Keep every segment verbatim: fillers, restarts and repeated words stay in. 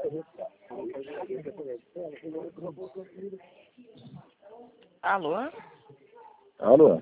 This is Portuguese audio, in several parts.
Alô? Alô?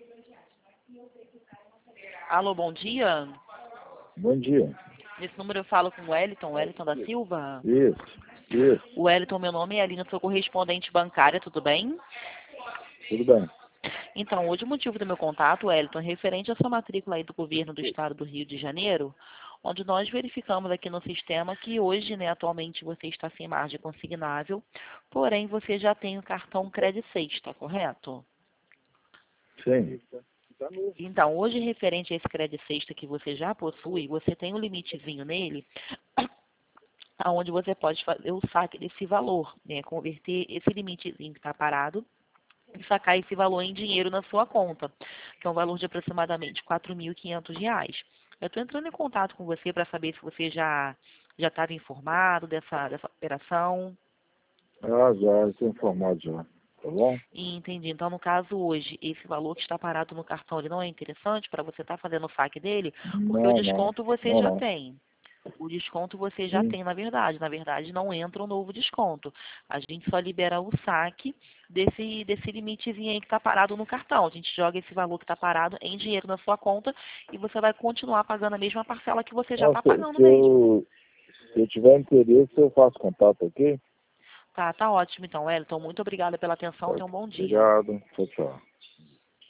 Alô, bom dia. Bom dia. Nesse número eu falo com o Wellington, Wellington da Silva. Isso, isso. Wellington, meu nome é Aline, eu sou correspondente bancária, tudo bem? Tudo bem. Então, hoje o motivo do meu contato, Wellington, é referente à sua matrícula aí do governo do estado do Rio de Janeiro, onde nós verificamos aqui no sistema que hoje, né, atualmente você está sem margem consignável, porém você já tem o cartão Credit Sexta, correto? Sim. Então, hoje, referente a esse Credit Sexta que você já possui, você tem um limitezinho nele, onde você pode fazer o saque desse valor, né, converter esse limitezinho que está parado e sacar esse valor em dinheiro na sua conta, que é um valor de aproximadamente quatro mil e quinhentos reais. Eu estou entrando em contato com você para saber se você já já estava informado dessa, dessa operação. Ah, já estou informado já. Tá bom? E entendi. Então, no caso hoje, esse valor que está parado no cartão, ele não é interessante para você estar fazendo o saque dele, porque o Não, não. desconto você Não, já não. tem. O desconto você já Sim. tem, na verdade. Na verdade, não entra um novo desconto. A gente só libera o saque desse, desse limitezinho aí que está parado no cartão. A gente joga esse valor que está parado em dinheiro na sua conta e você vai continuar pagando a mesma parcela que você já Ah, está se, pagando se, mesmo. eu, se eu tiver interesse, eu faço contato aqui. Tá, tá ótimo então, Wellington. Muito obrigada pela atenção. Tenha um bom dia. Obrigado. Tchau, tchau.